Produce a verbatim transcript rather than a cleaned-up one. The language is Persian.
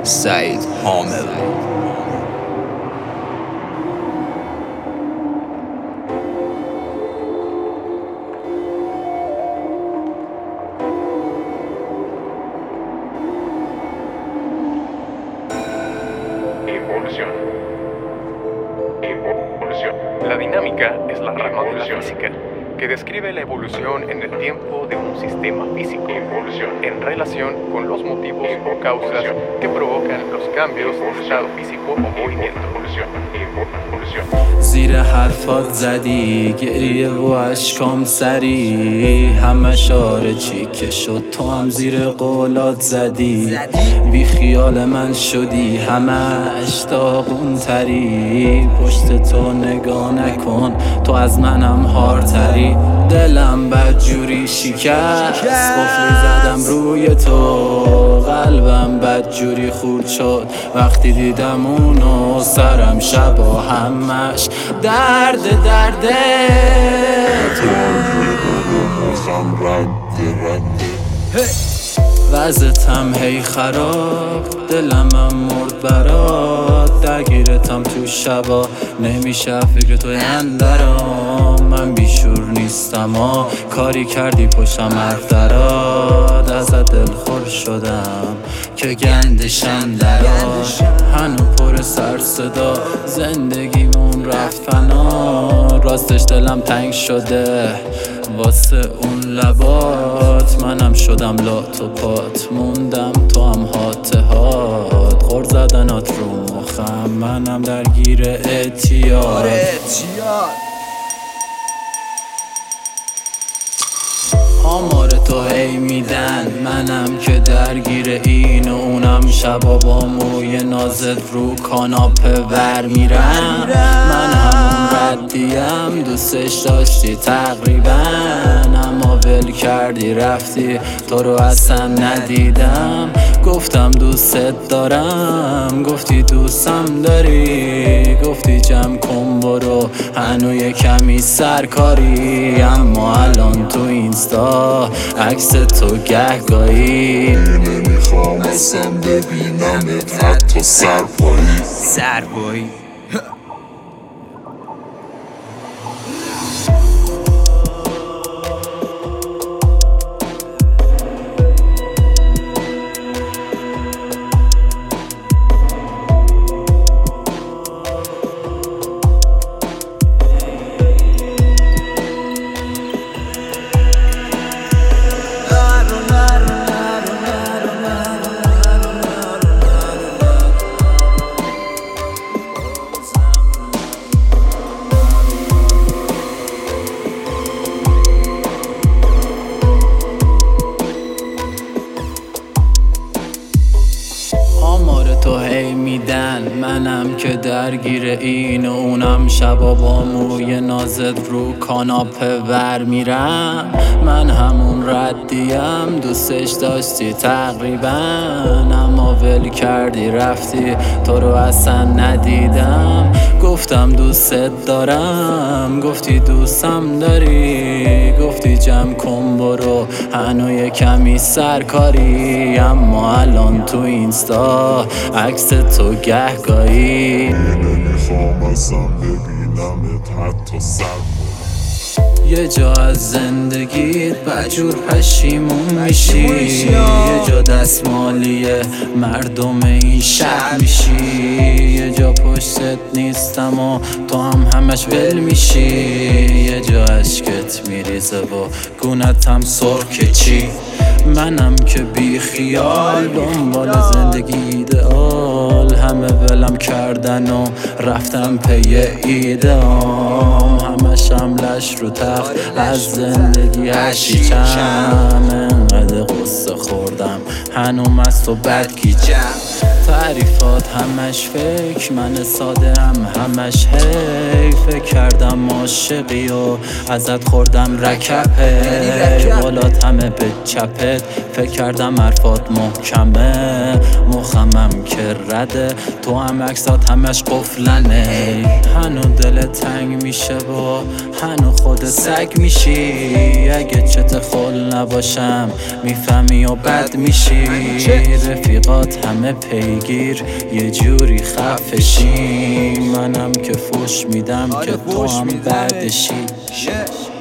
سعید حامد. La dinámica es la rama de la física que describe la evolución en el tiempo de un sistema físico en relación con los motivos o causas que provocan los cambios de estado físico o movimiento. زیر حرفات زدی گریه و اشکام سری، همه شاره چی که شد تو هم زیر قولات زدی. بی خیال من شدی همش داغون تری، پشت تو نگاه نکن تو از منم هارتری. دلم بدجوری شکست قفلی زدم روی تو، قلبم بدجوری خورد شد وقتی دیدم اونو. سرم شبا همش درد درده وضعتم هی خراب، دلمم مرد برات، درگیرتم تو شبا نمیشه فکر توی اندرام. من بیشور نیستم ها، کاری کردی پشتم حرف درات، ازت دلخور شدم که گندشم درات. هنو پر سر صدا زندگیمون رفت فنا، راستش دلم تنگ شده واسه اون لبات. منم شدم لات و پات، موندم تو هم هات هات، غر زدنات رو مخم منم درگیر اعتیاد. آمار تو هی میدن منم که درگیر این و اونم، شبا با موی نازت رو کاناپه ور میرم. من همون ردیم دوستش داشتی تقریبا، اما ول کردی رفتی تو رو اصلا ندیدم. گفتم دوست دارم گفتی دوستم داری، گفتی جمع کن برو هنو یه کمی سرکاری. اما الان تو اینستا عکس تو گهگاهی نمیخوام اصلا ببینمت حتی سرپایی سرپایی تو هی میدن منم که درگیر این و اونم، شبا با موی نازت رو کاناپه ور میرم. من همون ردیم دوستش داشتی تقریبا، اما ول کردی رفتی تو رو اصلا ندیدم. گفتم دوست دارم گفتی دوستم داری، گفتی جمع کن برو هنو یه کمی سرکاری. اما الان تو اینستا عکس تو گهگاهی نمیخوام اصلا ببینمت حتی سرپایی. یه جا از زندگیت بجور پشیمون میشی، یه جا دستمالی مردم این شهر میشی، یه جا پشتت نیستم و تو هم همش ول میشی، یه جا عشقت میریزه و گونت هم سرخ چی. منم که بی خیال دنبال زندگی ایدئال، همه ولم کردن و رفتم پی ایدئام. همشم لش رو تخت از زندگی هشیچم، انقدر قصه خوردم هنوم از تو بد گیجم. تعریفات همش فکر من ساده هم همش هی، فکر کردم عاشقی و ازت خوردم رکپه، بالات همه به چپت فکر کردم حرفات محکمه، مخمم که رده تو هم عکسات همش قفلنه. هنو دل تنگ میشه و هنو خود سگ میشی، اگه چت خل نباشم میفهمی و بد میشی. رفیقات همه پی پیگیر یه جوری خفشی، منم که فوش میدم که تو هم بعدشی.